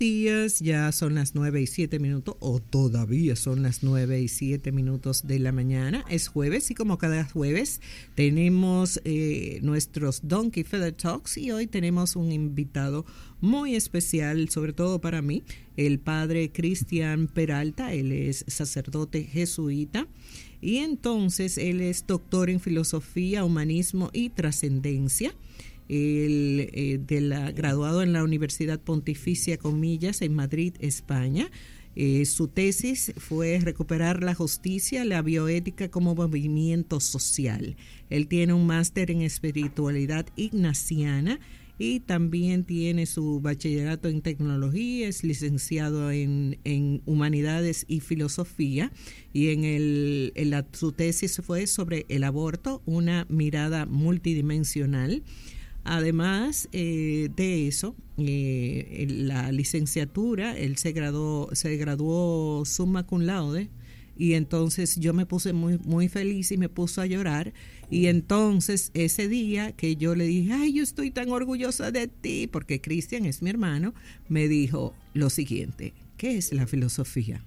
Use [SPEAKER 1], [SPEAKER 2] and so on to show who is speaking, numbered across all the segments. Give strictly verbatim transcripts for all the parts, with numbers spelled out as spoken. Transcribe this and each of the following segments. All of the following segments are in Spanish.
[SPEAKER 1] días, ya son las nueve y siete minutos, o todavía son las nueve y siete minutos de la mañana. Es jueves y como cada jueves tenemos eh, nuestros Donkey Feather Talks y hoy tenemos un invitado muy especial, sobre todo para mí, el padre Cristian Peralta. Él es sacerdote jesuita y entonces él es doctor en filosofía, humanismo y trascendencia. El, eh, de la, graduado en la Universidad Pontificia Comillas en Madrid, España. Eh, su tesis fue recuperar la justicia, la bioética como movimiento social. Él tiene un máster en espiritualidad ignaciana y también tiene su bachillerato en tecnología, es licenciado en, en humanidades y filosofía, y en, el, en la, su tesis fue sobre el aborto, una mirada multidimensional. Además eh, de eso, eh, la licenciatura, él se graduó, se graduó summa cum laude, y entonces yo me puse muy, muy feliz y me puso a llorar. Y entonces ese día que yo le dije, ay, yo estoy tan orgullosa de ti, porque Cristian es mi hermano, me dijo lo siguiente: ¿qué es la filosofía?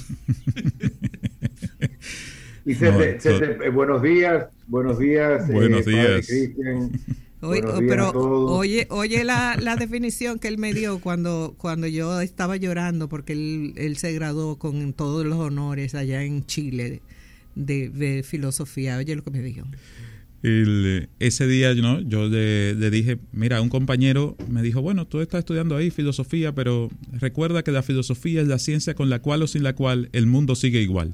[SPEAKER 2] Y se te, se te, eh, buenos días, buenos días,
[SPEAKER 3] buenos
[SPEAKER 2] eh,
[SPEAKER 3] días.
[SPEAKER 2] Cristian.
[SPEAKER 1] Oye, pero oye, oye la, la definición que él me dio cuando, cuando yo estaba llorando porque él, él se graduó con todos los honores allá en Chile de, de filosofía. Oye lo que me dijo.
[SPEAKER 3] El, ese día ¿no? yo le, le dije, mira, un compañero me dijo, bueno, tú estás estudiando ahí filosofía, pero recuerda que la filosofía es la ciencia con la cual o sin la cual el mundo sigue igual.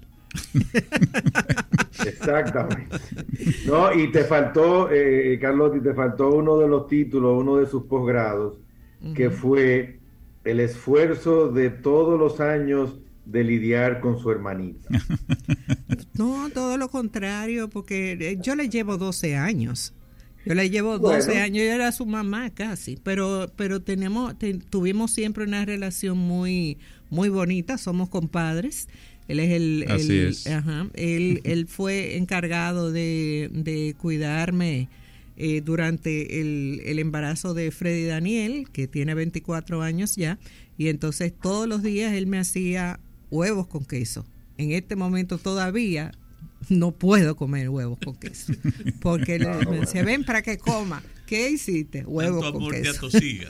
[SPEAKER 2] Exactamente. No, y te faltó, eh, Carlotti, te faltó uno de los títulos, uno de sus posgrados, uh-huh. que fue el esfuerzo de todos los años de lidiar con su hermanita.
[SPEAKER 1] No, todo lo contrario, porque yo le llevo doce años. Yo le llevo doce bueno. años, yo era su mamá casi, pero pero tenemos te, tuvimos siempre una relación muy muy bonita, somos compadres. Él es el,
[SPEAKER 3] Así
[SPEAKER 1] el
[SPEAKER 3] es.
[SPEAKER 1] Ajá, él él fue encargado de, de cuidarme eh, durante el, el embarazo de Freddy Daniel, que tiene veinticuatro años ya, y entonces todos los días él me hacía huevos con queso. En este momento todavía no puedo comer huevos con queso, porque no, le, me decía, ven para que coma. ¿Qué hiciste? Huevos
[SPEAKER 4] Tanto
[SPEAKER 1] con
[SPEAKER 4] amor
[SPEAKER 1] queso.
[SPEAKER 4] Te atosiga.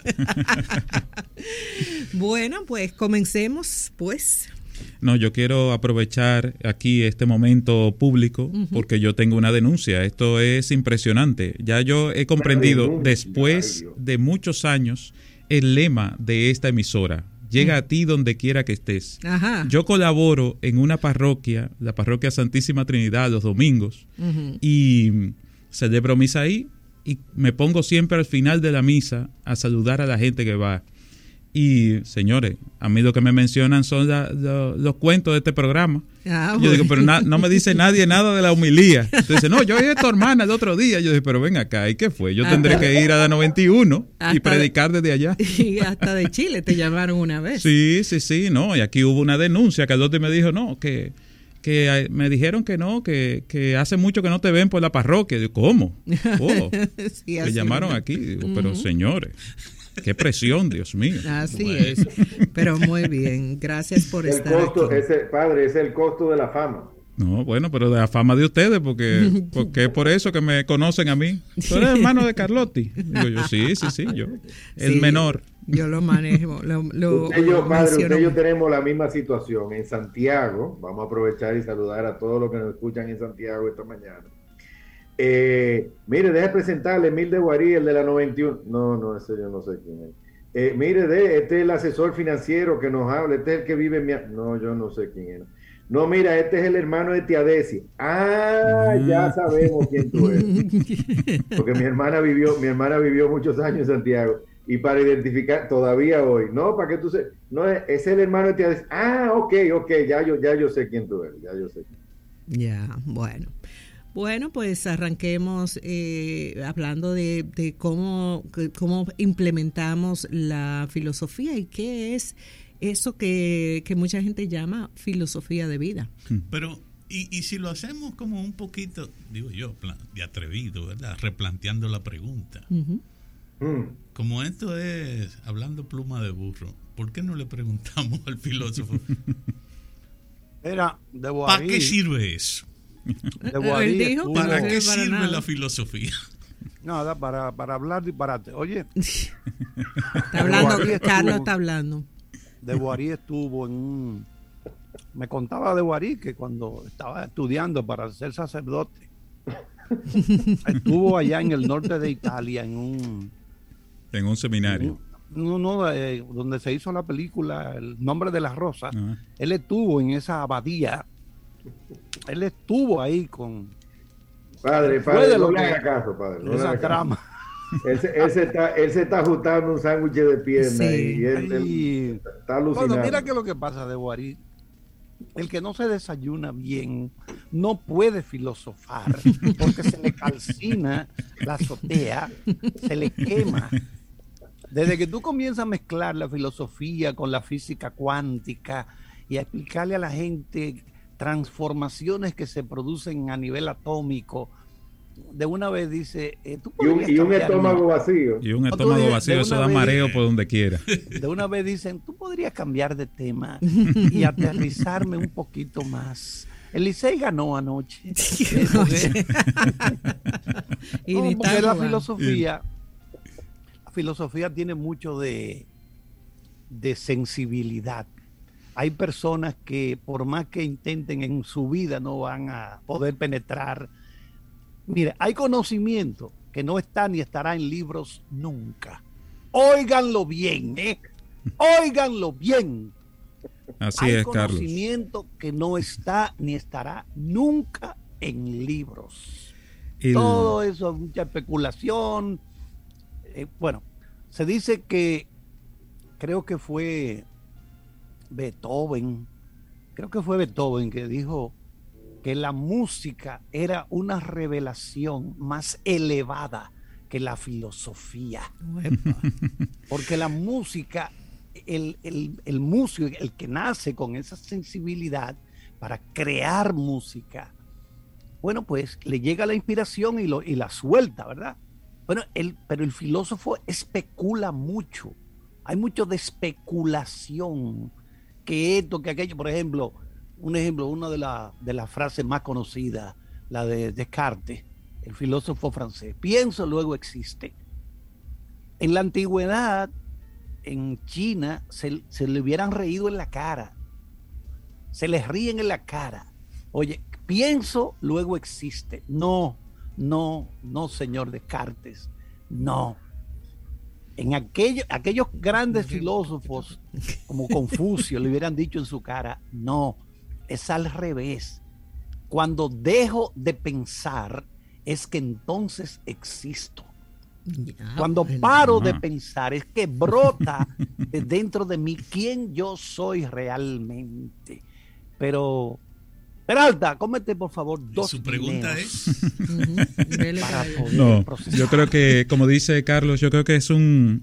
[SPEAKER 1] Bueno, pues comencemos, pues.
[SPEAKER 3] No, yo quiero aprovechar aquí este momento público uh-huh. porque yo tengo una denuncia. Esto es impresionante. Ya yo he comprendido después de muchos años el lema de esta emisora. Llega uh-huh. a ti donde quiera que estés.
[SPEAKER 1] Ajá.
[SPEAKER 3] Yo colaboro en una parroquia, la parroquia Santísima Trinidad, los domingos, uh-huh. y celebro misa ahí y me pongo siempre al final de la misa a saludar a la gente que va. Y, señores, a mí lo que me mencionan son la, la, los cuentos de este programa. Ah, yo bueno. digo, pero na, no me dice nadie nada de la homilía. Entonces, no, yo oí a tu hermana el otro día. Yo dije, pero ven acá, ¿y qué fue? Yo hasta, tendré que ir a la noventa y uno y predicar desde allá.
[SPEAKER 1] Y hasta de Chile te llamaron una vez.
[SPEAKER 3] Sí, sí, sí, no. Y aquí hubo una denuncia. Carlotti me dijo, no, que, que me dijeron que no, que, que hace mucho que no te ven por la parroquia. Digo, ¿cómo? Oh, sí, me llamaron es. Aquí. Digo, pero uh-huh. señores. Qué presión, Dios mío.
[SPEAKER 1] Así bueno. es. Pero muy bien. Gracias por
[SPEAKER 2] el
[SPEAKER 1] estar
[SPEAKER 2] costo,
[SPEAKER 1] aquí.
[SPEAKER 2] Ese, padre, ese es el costo de la fama.
[SPEAKER 3] No, bueno, pero de la fama de ustedes, porque, porque es por eso que me conocen a mí. ¿Tú eres hermano de Carlotti? Digo yo, sí, sí, sí, yo. El sí, menor.
[SPEAKER 1] Yo lo manejo. Lo, lo,
[SPEAKER 2] usted y yo,
[SPEAKER 1] lo
[SPEAKER 2] padre, usted y yo tenemos la misma situación. En Santiago, vamos a aprovechar y saludar a todos los que nos escuchan en Santiago esta mañana. Eh, mire, deje presentarle Emil de Guarí, el de la noventa y uno. No, no, ese yo no sé quién es. Eh, mire, de, este es el asesor financiero que nos habla, este es el que vive en mi... No, yo no sé quién es. No, mira, este es el hermano de Tía Desi. Ah, mm. ya sabemos quién tú eres. Porque mi hermana vivió, mi hermana vivió muchos años en Santiago. Y para identificar, todavía hoy, no, para que tú se... No, es el hermano de Tía Desi. Ah, ok, ok, ya yo, ya yo sé quién tú eres, ya yo sé quién.
[SPEAKER 1] Ya, bueno. Bueno, pues arranquemos eh, hablando de, de cómo, cómo implementamos la filosofía y qué es eso que, que mucha gente llama filosofía de vida.
[SPEAKER 4] Pero, y, y si lo hacemos como un poquito, digo yo, de atrevido, ¿verdad? Replanteando la pregunta. Uh-huh. Mm. Como esto es, hablando pluma de burro, ¿por qué no le preguntamos al filósofo?
[SPEAKER 5] Era de
[SPEAKER 4] ¿Para qué sirve eso?
[SPEAKER 5] De Boarí
[SPEAKER 1] dijo,
[SPEAKER 4] ¿Para
[SPEAKER 1] no
[SPEAKER 4] qué
[SPEAKER 1] sirve para
[SPEAKER 4] sirve
[SPEAKER 1] nada.
[SPEAKER 4] la filosofía?
[SPEAKER 5] Nada, para, para hablar disparate. Oye,
[SPEAKER 1] Está hablando,
[SPEAKER 5] Boarí estuvo-
[SPEAKER 1] Carlos está hablando.
[SPEAKER 5] de Boarí estuvo en un... Me contaba de Boarí que cuando estaba estudiando para ser sacerdote, estuvo allá en el norte de Italia, en un...
[SPEAKER 3] En un seminario.
[SPEAKER 5] No, no, eh, donde se hizo la película El nombre de las rosas.
[SPEAKER 3] Ajá.
[SPEAKER 5] Él estuvo en esa abadía. Él estuvo ahí con
[SPEAKER 2] Padre,
[SPEAKER 5] Fue
[SPEAKER 2] padre,
[SPEAKER 5] de lo
[SPEAKER 2] no le
[SPEAKER 5] que-
[SPEAKER 2] haga caso, padre. No le
[SPEAKER 5] esa
[SPEAKER 2] haga caso.
[SPEAKER 5] trama.
[SPEAKER 2] Él se, él se está, él se está ajustando un sándwich de pierna
[SPEAKER 1] Sí.
[SPEAKER 2] y él, él
[SPEAKER 5] Y-
[SPEAKER 2] está alucinando.
[SPEAKER 5] Bueno, mira que lo que pasa de Boarí. El que no se desayuna bien no puede filosofar porque se le calcina la azotea, se le quema. Desde que tú comienzas a mezclar la filosofía con la física cuántica y a explicarle a la gente transformaciones que se producen a nivel atómico, de una vez dice, eh, tú
[SPEAKER 2] Y un,
[SPEAKER 5] podrías
[SPEAKER 2] y un
[SPEAKER 5] cambiar
[SPEAKER 2] estómago
[SPEAKER 5] mi-
[SPEAKER 2] vacío.
[SPEAKER 3] Y un
[SPEAKER 5] No, tú
[SPEAKER 3] estómago
[SPEAKER 5] de-
[SPEAKER 3] vacío,
[SPEAKER 5] de
[SPEAKER 3] eso
[SPEAKER 5] una
[SPEAKER 3] da
[SPEAKER 5] vez-
[SPEAKER 3] mareo por donde quiera.
[SPEAKER 5] De una vez dicen, tú podrías cambiar de tema y aterrizarme un poquito más. El Licey ganó anoche. Eh, porque-
[SPEAKER 1] Y
[SPEAKER 5] no,
[SPEAKER 1] ni
[SPEAKER 5] porque
[SPEAKER 1] está
[SPEAKER 5] la
[SPEAKER 1] jugando.
[SPEAKER 5] filosofía, la filosofía tiene mucho de, de sensibilidad. Hay personas que por más que intenten en su vida no van a poder penetrar. Mire, hay conocimiento que no está ni estará en libros nunca. Óiganlo bien, ¿eh? Óiganlo bien.
[SPEAKER 3] Así
[SPEAKER 5] Hay
[SPEAKER 3] es, Carlos.
[SPEAKER 5] conocimiento que no está ni estará nunca en libros.
[SPEAKER 3] El-
[SPEAKER 5] Todo eso es mucha especulación. Eh, bueno, se dice que creo que fue Beethoven, creo que fue Beethoven que dijo que la música era una revelación más elevada que la filosofía.
[SPEAKER 1] Uepa.
[SPEAKER 5] Porque la música, el, el, el músico, el que nace con esa sensibilidad para crear música, bueno, pues le llega la inspiración y, lo, y la suelta, ¿verdad? Bueno, el, pero el filósofo especula mucho. Hay mucho de especulación, que esto, que aquello. Por ejemplo, un ejemplo, una de, la, de las frases más conocidas, la de Descartes, el filósofo francés. Pienso, luego existe. En la antigüedad, en China, se, se le hubieran reído en la cara. Se les ríen en la cara. Oye, pienso, luego existe. No, no, no, señor Descartes. No. En aquello, aquellos grandes filósofos como Confucio le hubieran dicho en su cara, no, es al revés. Cuando dejo de pensar es que entonces existo.
[SPEAKER 1] Ya,
[SPEAKER 5] Cuando
[SPEAKER 1] bueno.
[SPEAKER 5] paro de
[SPEAKER 3] Ah.
[SPEAKER 5] pensar es que brota de dentro de mí quién yo soy realmente. Pero, Peralta, cómete por favor dos
[SPEAKER 4] Su pregunta
[SPEAKER 5] guineos
[SPEAKER 4] es,
[SPEAKER 1] Ujú, dele
[SPEAKER 5] para
[SPEAKER 1] para allá.
[SPEAKER 5] poder
[SPEAKER 3] No,
[SPEAKER 5] procesar.
[SPEAKER 3] yo creo que, como dice Carlos, yo creo que es un,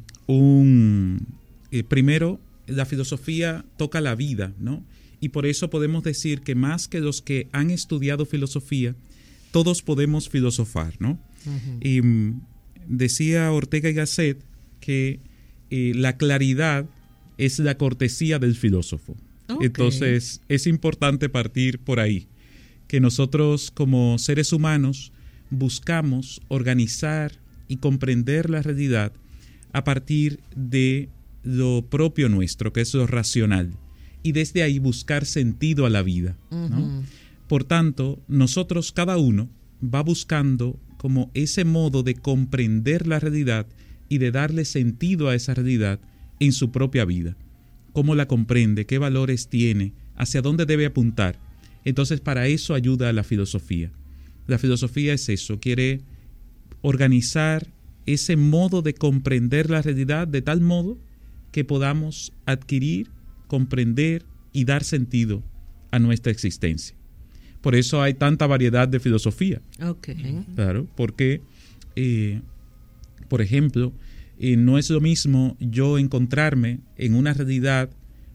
[SPEAKER 3] un eh, primero, la filosofía toca la vida, ¿no? Y por eso podemos decir que más que los que han estudiado filosofía, todos podemos filosofar, ¿no?
[SPEAKER 1] Ujú.
[SPEAKER 3] Y mm, decía Ortega y Gasset que eh, la claridad es la cortesía del filósofo.
[SPEAKER 1] Ok.
[SPEAKER 3] Entonces, es importante partir por ahí, que nosotros como seres humanos buscamos organizar y comprender la realidad a partir de lo propio nuestro, que es lo racional, y desde ahí buscar sentido a la vida, ¿no?
[SPEAKER 1] Ujú.
[SPEAKER 3] Por tanto, nosotros cada uno va buscando como ese modo de comprender la realidad y de darle sentido a esa realidad en su propia vida. Cómo la comprende, qué valores tiene, hacia dónde debe apuntar. Entonces, para eso ayuda a la filosofía. La filosofía es eso, quiere organizar ese modo de comprender la realidad de tal modo que podamos adquirir, comprender y dar sentido a nuestra existencia. Por eso hay tanta variedad de filosofía.
[SPEAKER 1] Ok.
[SPEAKER 3] Claro, porque, eh, por ejemplo, eh, no es lo mismo yo encontrarme en una realidad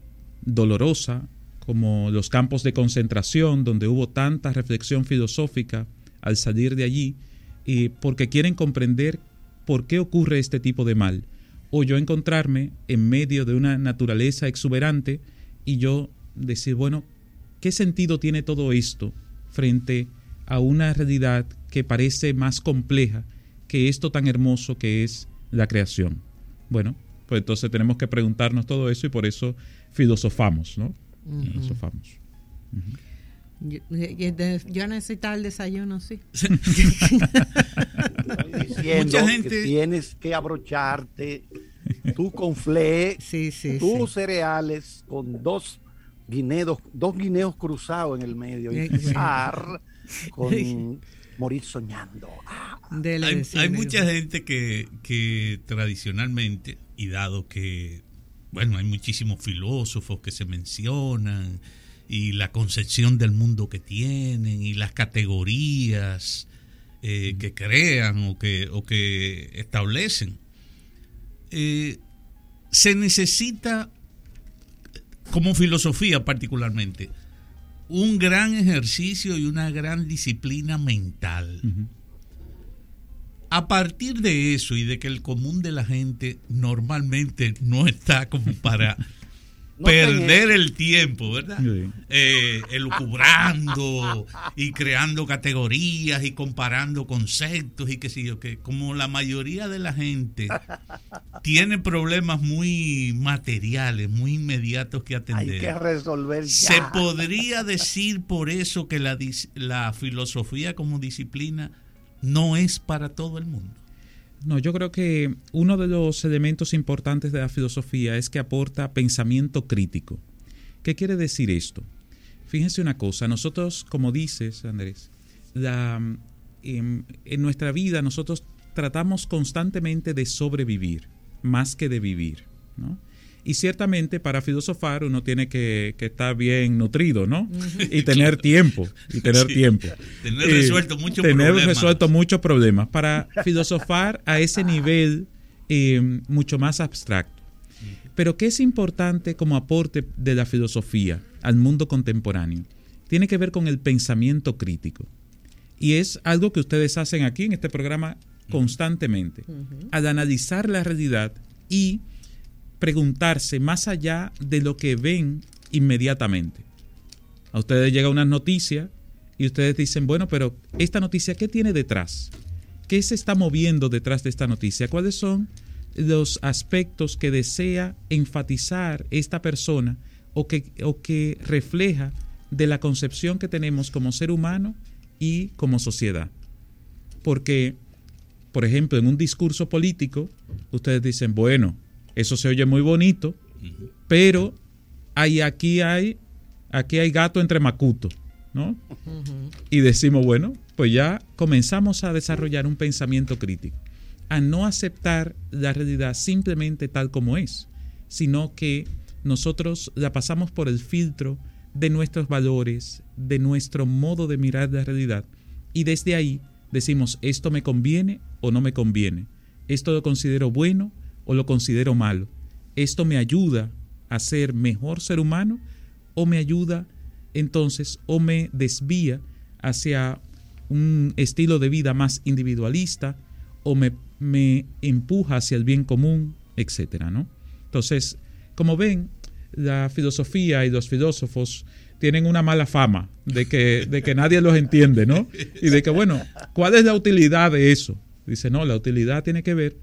[SPEAKER 3] dolorosa como los campos de concentración, donde hubo tanta reflexión filosófica al salir de allí, eh, porque quieren comprender por qué ocurre este tipo de mal, o yo encontrarme en medio de una naturaleza exuberante y yo decir, bueno, ¿qué sentido tiene todo esto frente a una realidad que parece más compleja que esto tan hermoso que es la creación? Bueno, pues entonces tenemos que preguntarnos todo eso y por eso filosofamos, ¿no? Uh-huh. Filosofamos. Uh-huh.
[SPEAKER 1] Yo, yo necesitaba el desayuno, sí.
[SPEAKER 5] Diciendo gente... que tienes que abrocharte tú conflé,
[SPEAKER 1] sí, sí,
[SPEAKER 5] tus
[SPEAKER 1] sí.
[SPEAKER 5] cereales con dos guineos, dos guineos cruzados en el medio y empezar con morir soñando. Ah.
[SPEAKER 4] Hay, hay mucha gente que, que tradicionalmente, y dado que, bueno, hay muchísimos filósofos que se mencionan, y la concepción del mundo que tienen, y las categorías eh, que crean o que, o que establecen, eh, se necesita, como filosofía particularmente, un gran ejercicio y una gran disciplina mental. Uh-huh. A partir de eso y de que el común de la gente normalmente no está como para no perder el tiempo, ¿verdad? Sí. Eh, elucubrando y creando categorías y comparando conceptos y qué sé yo, que como la mayoría de la gente tiene problemas muy materiales, muy inmediatos que atender.
[SPEAKER 5] Hay que resolver ya.
[SPEAKER 4] Se podría decir por eso que la, la filosofía como disciplina no es para todo el mundo.
[SPEAKER 3] No, yo creo que uno de los elementos importantes de la filosofía es que aporta pensamiento crítico. ¿Qué quiere decir esto? Fíjense una cosa, nosotros, como dices, Andrés, la, en, en nuestra vida nosotros tratamos constantemente de sobrevivir más que de vivir, ¿no? Y ciertamente para filosofar uno tiene que, que estar bien nutrido, ¿no? Uh-huh. Y tener tiempo, y tener sí, tener tiempo.
[SPEAKER 4] Tener resuelto muchos
[SPEAKER 3] tener
[SPEAKER 4] problemas.
[SPEAKER 3] Tener resuelto muchos problemas para filosofar a ese nivel eh, mucho más abstracto. Pero ¿qué es importante como aporte de la filosofía al mundo contemporáneo? Tiene que ver con el pensamiento crítico. Y es algo que ustedes hacen aquí en este programa constantemente. Uh-huh. Al analizar la realidad y preguntarse más allá de lo que ven inmediatamente. A ustedes llega una noticia y ustedes dicen, bueno, pero esta noticia, ¿qué tiene detrás? ¿Qué se está moviendo detrás de esta noticia? ¿Cuáles son los aspectos que desea enfatizar esta persona o que, o que refleja de la concepción que tenemos como ser humano y como sociedad? Porque, por ejemplo, en un discurso político, ustedes dicen, bueno, eso se oye muy bonito, uh-huh. pero hay, aquí hay aquí hay gato entre macuto, ¿no? Uh-huh. Y decimos, bueno, pues ya comenzamos a desarrollar un pensamiento crítico, a no aceptar la realidad simplemente tal como es, sino que nosotros la pasamos por el filtro de nuestros valores, de nuestro modo de mirar la realidad, y desde ahí decimos, esto me conviene o no me conviene, esto lo considero bueno o lo considero malo, esto me ayuda a ser mejor ser humano o me ayuda entonces o me desvía hacia un estilo de vida más individualista o me, me empuja hacia el bien común, etcétera, ¿no? Entonces, como ven, la filosofía y los filósofos tienen una mala fama de que, de que nadie los entiende, ¿no? Y de que, bueno, ¿cuál es la utilidad de eso? Dice, no, la utilidad tiene que ver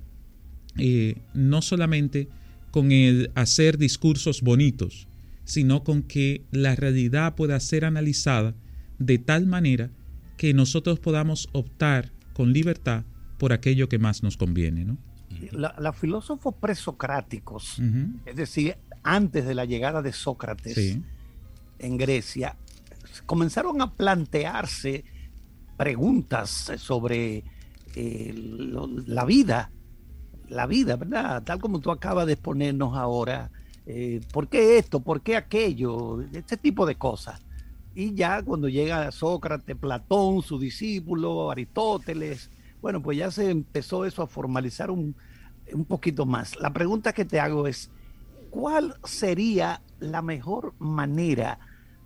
[SPEAKER 3] Eh, no solamente con el hacer discursos bonitos, sino con que la realidad pueda ser analizada de tal manera que nosotros podamos optar con libertad por aquello que más nos conviene, ¿no?
[SPEAKER 5] La, los filósofos presocráticos, uh-huh. es decir, antes de la llegada de Sócrates sí. en Grecia, comenzaron a plantearse preguntas sobre eh, lo, la vida, la vida, ¿verdad? Tal como tú acabas de exponernos ahora, eh, ¿por qué esto? ¿Por qué aquello? Este tipo de cosas. Y ya cuando llega Sócrates, Platón, su discípulo, Aristóteles, bueno, pues ya se empezó eso a formalizar un, un poquito más. La pregunta que te hago es, ¿cuál sería la mejor manera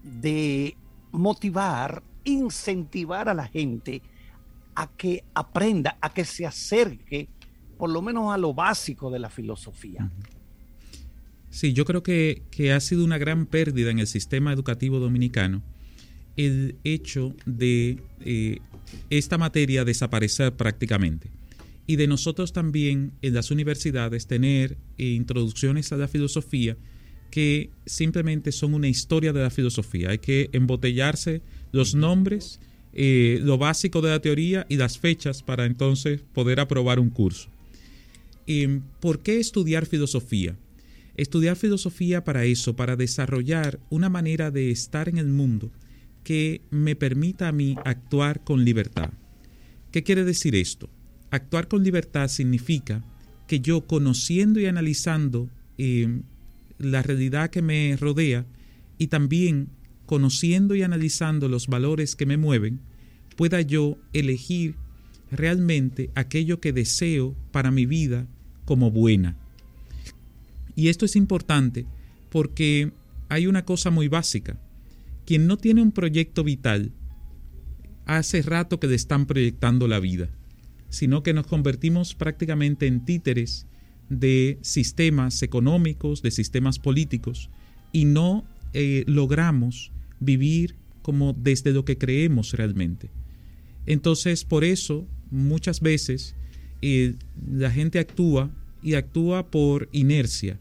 [SPEAKER 5] de motivar, incentivar a la gente a que aprenda, a que se acerque por lo menos a lo básico de la filosofía.
[SPEAKER 3] Sí, yo creo que, que ha sido una gran pérdida en el sistema educativo dominicano el hecho de eh, esta materia desaparecer prácticamente. Y de nosotros también en las universidades tener eh, introducciones a la filosofía que simplemente son una historia de la filosofía. Hay que embotellarse los nombres, eh, lo básico de la teoría y las fechas para entonces poder aprobar un curso. Eh, ¿Por qué estudiar filosofía? Estudiar filosofía para eso, para desarrollar una manera de estar en el mundo que me permita a mí actuar con libertad. ¿Qué quiere decir esto? Actuar con libertad significa que yo, conociendo y analizando eh, la realidad que me rodea y también conociendo y analizando los valores que me mueven, pueda yo elegir realmente aquello que deseo para mi vida como buena. Y esto es importante porque hay una cosa muy básica. Quien no tiene un proyecto vital, hace rato que le están proyectando la vida, sino que nos convertimos prácticamente en títeres de sistemas económicos, de sistemas políticos, y no eh, logramos vivir como desde lo que creemos realmente. Entonces, por eso, muchas veces eh, la gente actúa y actúa por inercia,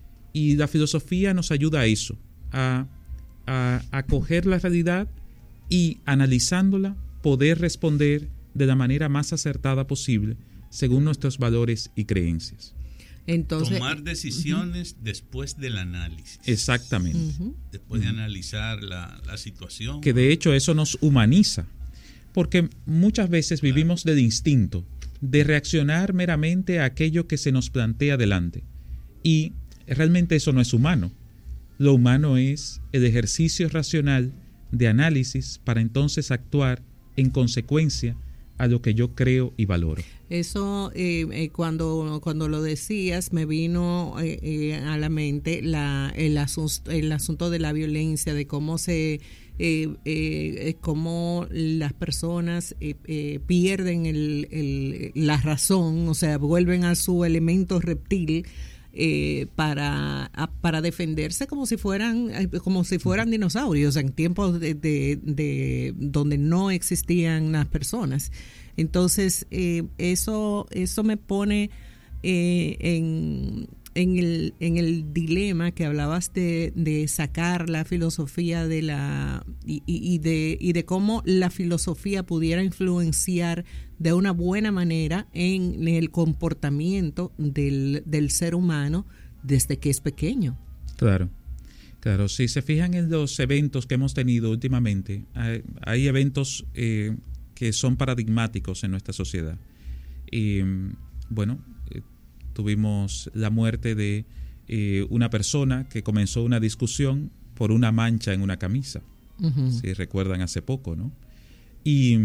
[SPEAKER 3] y la filosofía nos ayuda a eso, a, a, a coger la realidad y analizándola, poder responder de la manera más acertada posible según nuestros valores y creencias.
[SPEAKER 4] Entonces, tomar decisiones uh-huh. después del análisis.
[SPEAKER 3] Exactamente.
[SPEAKER 4] Uh-huh. Después de analizar la, la situación.
[SPEAKER 3] Que de hecho eso nos humaniza, porque muchas veces claro. vivimos del instinto, de reaccionar meramente a aquello que se nos plantea delante. Y realmente eso no es humano. Lo humano es el ejercicio racional de análisis para entonces actuar en consecuencia a lo que yo creo y valoro.
[SPEAKER 1] Eso, eh, eh, cuando, cuando lo decías, me vino eh, eh, a la mente la, el, asunto, el asunto de la violencia, de cómo se eh, eh, cómo las personas eh, eh, pierden el, el, la razón, o sea, vuelven a su elemento reptil. Eh, para, a, para defenderse como si fueran como si fueran dinosaurios en tiempos de, de, de donde no existían las personas. Entonces eh, eso eso me pone eh, en en el en el dilema que hablabas de, de sacar la filosofía de la y, y de y de cómo la filosofía pudiera influenciar de una buena manera en el comportamiento del, del ser humano desde que es pequeño.
[SPEAKER 3] Claro, claro. Si se fijan en los eventos que hemos tenido últimamente, hay, hay eventos eh, que son paradigmáticos en nuestra sociedad. Y bueno, eh, tuvimos la muerte de eh, una persona que comenzó una discusión por una mancha en una camisa. Uh-huh. Si recuerdan hace poco, ¿no? Y,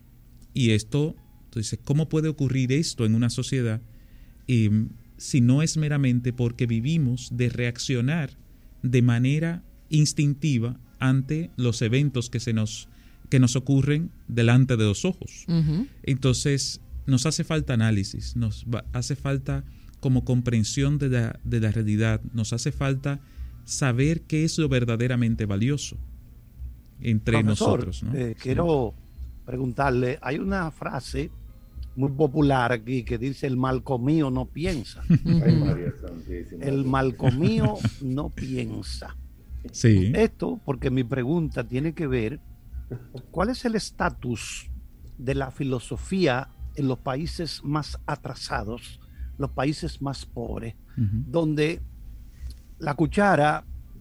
[SPEAKER 3] y esto... Entonces, ¿cómo puede ocurrir esto en una sociedad eh, si no es meramente porque vivimos de reaccionar de manera instintiva ante los eventos que se nos, que nos ocurren delante de los ojos? Uh-huh. Entonces, nos hace falta análisis, nos va, hace falta como comprensión de la, de la realidad, nos hace falta saber qué es lo verdaderamente valioso entre
[SPEAKER 5] Profesor,
[SPEAKER 3] nosotros, ¿no?
[SPEAKER 5] Eh,
[SPEAKER 3] sí.
[SPEAKER 5] Quiero preguntarle, hay una frase muy popular aquí que dice: el mal comido no piensa.
[SPEAKER 2] Ay, María Santísima.
[SPEAKER 5] El mal comido no piensa.
[SPEAKER 3] Sí.
[SPEAKER 5] Esto porque mi pregunta tiene que ver, ¿cuál es el estatus de la filosofía en los países más atrasados, los países más pobres, uh-huh. donde la cuchara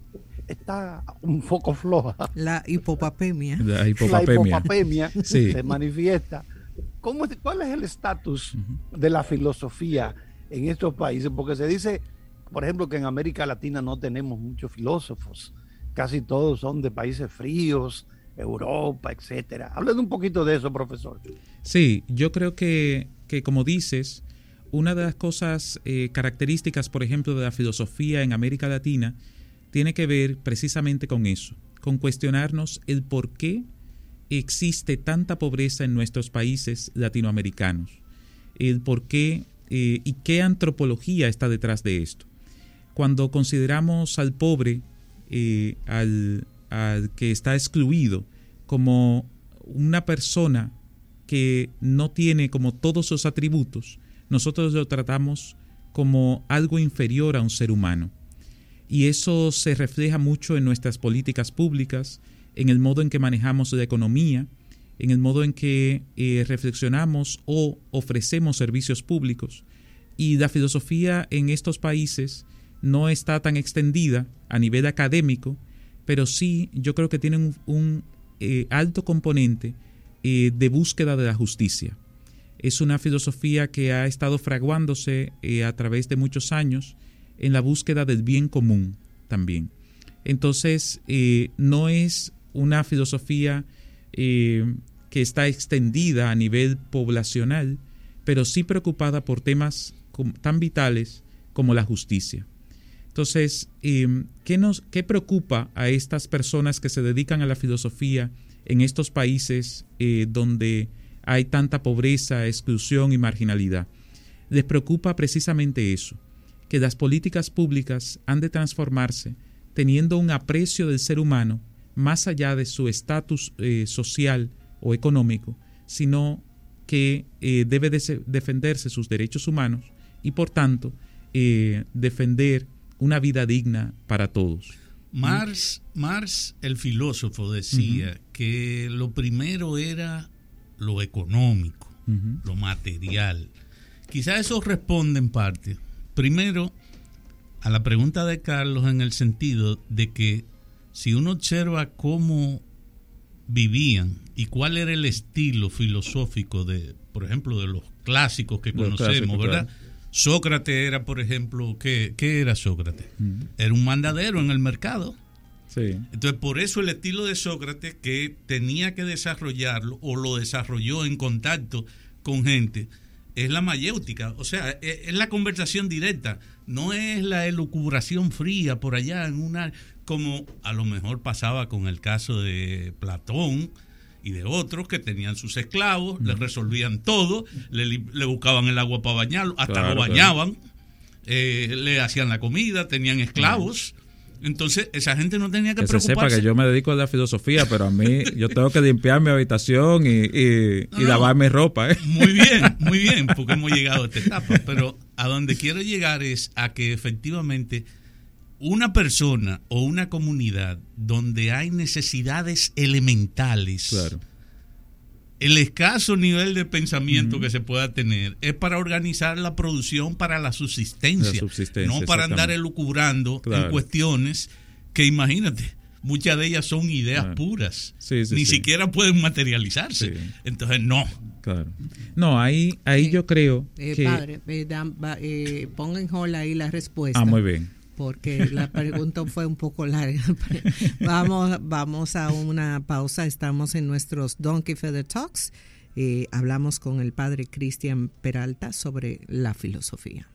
[SPEAKER 5] está un poco floja?
[SPEAKER 1] La hipopapemia.
[SPEAKER 3] La hipopapemia,
[SPEAKER 5] la hipopapemia
[SPEAKER 3] sí.
[SPEAKER 5] se manifiesta. ¿Cómo, ¿Cuál es el estatus uh-huh. de la filosofía en estos países? Porque se dice, por ejemplo, que en América Latina no tenemos muchos filósofos. Casi todos son de países fríos, Europa, etcétera. Háblenos un poquito de eso, profesor.
[SPEAKER 3] Sí, yo creo que, que como dices, una de las cosas eh, características, por ejemplo, de la filosofía en América Latina tiene que ver precisamente con eso, con cuestionarnos el por qué existe tanta pobreza en nuestros países latinoamericanos, el por qué eh, y qué antropología está detrás de esto. Cuando consideramos al pobre, eh, al, al que está excluido, como una persona que no tiene como todos sus atributos, nosotros lo tratamos como algo inferior a un ser humano. Y eso se refleja mucho en nuestras políticas públicas, en el modo en que manejamos la economía, en el modo en que eh, reflexionamos o ofrecemos servicios públicos. Y la filosofía en estos países no está tan extendida a nivel académico, pero sí yo creo que tiene un, un eh, alto componente eh, de búsqueda de la justicia. Es una filosofía que ha estado fraguándose eh, a través de muchos años en la búsqueda del bien común también. Entonces, eh, no es una filosofía eh, que está extendida a nivel poblacional, pero sí preocupada por temas tan vitales como la justicia. Entonces, eh, ¿qué, nos, ¿qué preocupa a estas personas que se dedican a la filosofía en estos países eh, donde hay tanta pobreza, exclusión y marginalidad? Les preocupa precisamente eso, que las políticas públicas han de transformarse teniendo un aprecio del ser humano más allá de su estatus eh, social o económico, sino que eh, debe de defenderse sus derechos humanos y, por tanto, eh, defender una vida digna para todos.
[SPEAKER 4] Marx, Marx el filósofo, decía uh-huh. que lo primero era lo económico, uh-huh. lo material. Quizás eso responde en parte, primero, a la pregunta de Carlos, en el sentido de que si uno observa cómo vivían y cuál era el estilo filosófico de, por ejemplo, de los clásicos que los conocemos, clásicos, ¿verdad? Claro. Sócrates era, por ejemplo, ¿qué, qué era Sócrates? Uh-huh. Era un mandadero en el mercado.
[SPEAKER 3] Sí.
[SPEAKER 4] Entonces, por eso el estilo de Sócrates, que tenía que desarrollarlo o lo desarrolló en contacto con gente, es la mayéutica, o sea, es, es la conversación directa, no es la elucubración fría por allá en una, como a lo mejor pasaba con el caso de Platón y de otros que tenían sus esclavos, mm. les resolvían todo, le, le buscaban el agua para bañarlo, hasta claro, lo bañaban, claro. eh, le hacían la comida, tenían esclavos. Mm. Entonces, esa gente no tenía que, que preocuparse.
[SPEAKER 3] Que se sepa que yo me dedico a la filosofía, pero a mí, yo tengo que limpiar mi habitación y, y, no, y lavar mi ropa. ¿eh?
[SPEAKER 4] Muy bien, muy bien, porque hemos llegado a esta etapa. Pero a donde quiero llegar es a que efectivamente una persona o una comunidad donde hay necesidades elementales,
[SPEAKER 3] claro.
[SPEAKER 4] el escaso nivel de pensamiento uh-huh. que se pueda tener es para organizar la producción para la subsistencia,
[SPEAKER 3] la subsistencia
[SPEAKER 4] no para andar elucubrando claro. en cuestiones que, imagínate, muchas de ellas son ideas claro. puras,
[SPEAKER 3] sí, sí,
[SPEAKER 4] ni
[SPEAKER 3] sí.
[SPEAKER 4] siquiera pueden materializarse. Sí. Entonces, no.
[SPEAKER 3] Claro. No, ahí, ahí
[SPEAKER 1] eh,
[SPEAKER 3] yo creo
[SPEAKER 1] eh,
[SPEAKER 3] que...
[SPEAKER 1] Padre, eh, dan, va, eh, ponga en hold ahí la respuesta.
[SPEAKER 3] Ah, muy bien.
[SPEAKER 1] Porque la pregunta fue un poco larga. Vamos, vamos a una pausa. Estamos en nuestros Donkey Feather Talks. Eh, hablamos con el padre Cristian Peralta sobre la filosofía.